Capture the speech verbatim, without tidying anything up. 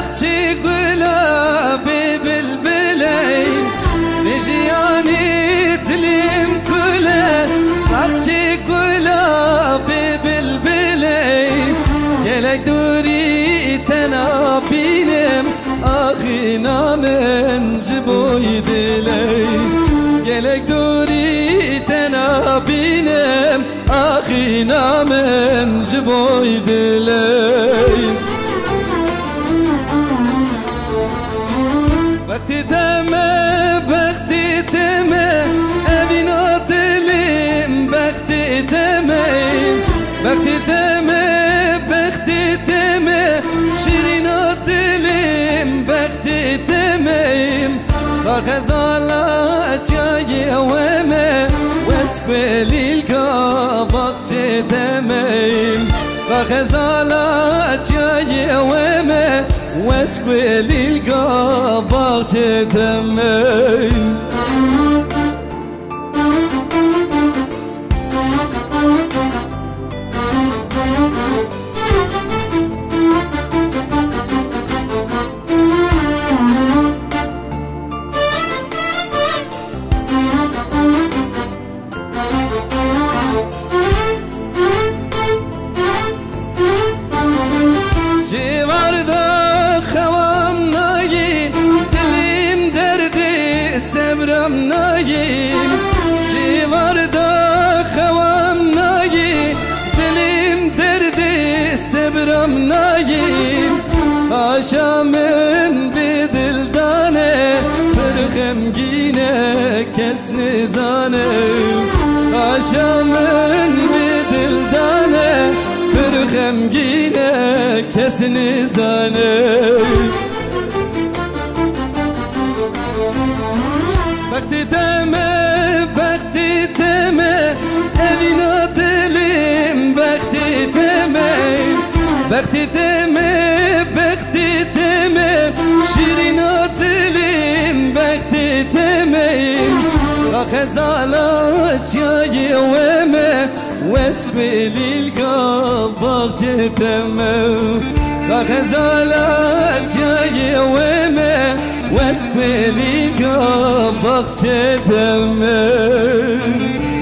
بخشی گلابی بلبلین بجیانی دلیم کله بخشی گلابی بلبلین گلک دوری تنابینم آخی نامن جبوی دلین گلک دوری تنابینم آخی نامن جبوی دلین وقتی دمه وقتی دمه اوینا دلیم وقتی دمه وقتی دمه وقتی دمه شیرینا دلیم وقتی دمه غزالا جای اومه واسکولی القا بخشی دمه غزالا جای اومه واسكويلي القبر تدمي سبرم ناگیم جیوار دا خوام ناگی دلیم دردی سبرم ناگیم آشامن بی دلدانه پرخم گینه کس نزانه آشامن بی دلدانه پرخم گینه کس نزانه وقتی دمه وقتی دمه اوینا دلیم وقتی دمه وقتی دمه وقتی دمه شیرینا دلیم وقتی دمه غزالا جای ومه واسکویلی القا بخشی دمه غزالا جای ومه واسكويلي القا بخشي دمي